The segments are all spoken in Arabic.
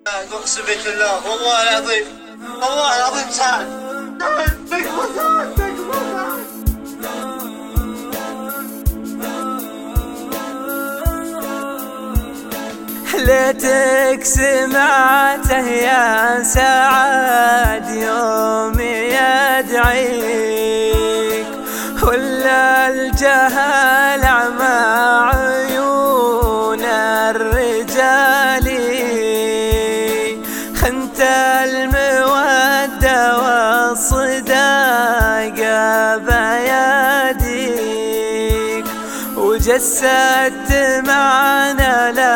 اقسم بالله والله العظيم، والله العظيم سعد. ليتك سمعته يا سعد يوم يدعيك، ولا الجهل أعمى عيون الرجال. خنت المودة والصداقة بيديك، وجسدت معنا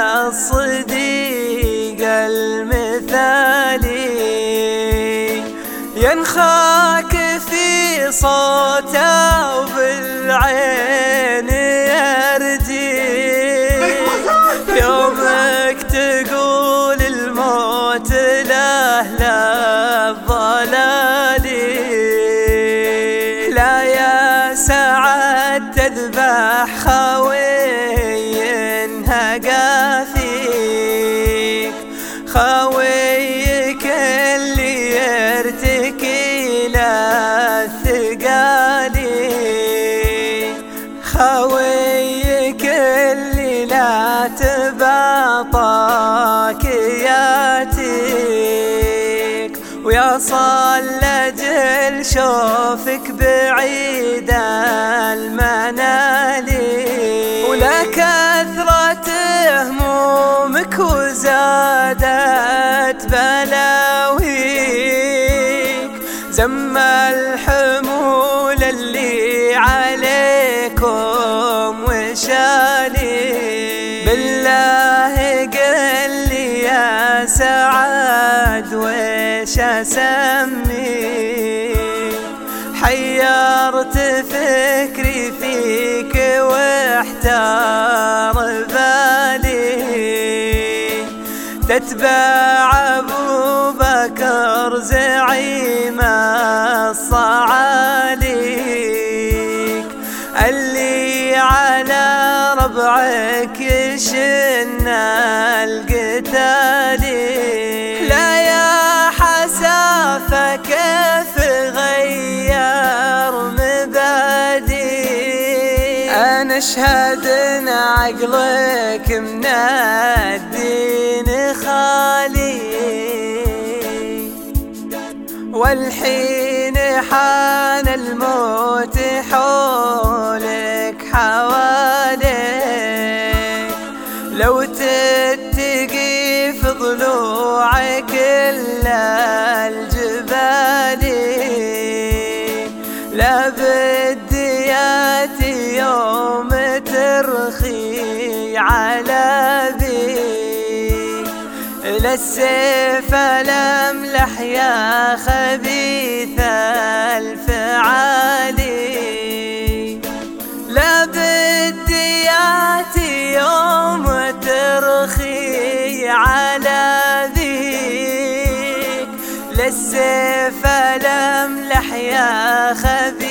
للصديق المثالي. ينخاك في صوته وبالعين يرجيك، يومك تقول الموت لأهل الضلال. لا يا سعد تذبح خوي انهقى فيك، خويك اللي يرتكي للثقال، خويك اللي لا تباطاك ياتيك. ويا صلجل شوفك بعيد المنال، ولا كثرة همومك وزادت بلاويك، زم الحمول اللي عليكم وشالي. بالله قل لي يا سعد ويش اسمي، حيرت فكري فيك واحتار بالي. تتبع ابو بكر زعيم الصعاليك، اللي على ربعك يشن القتال. لا يا حسافة كيف غير مبادئ، أنا أشهد إن عقلك من الدين خالي. والحين حان الموت حولك حواليك، لو تتقي في ضلوعك إلا الجبال. لا بدي ياتي يوم ترخي على بيك، للسيف الأملح يا خبيث الفعال. لا بدي ياتي يوم ترخي على ذيك، للسيف الأملح يا خبيث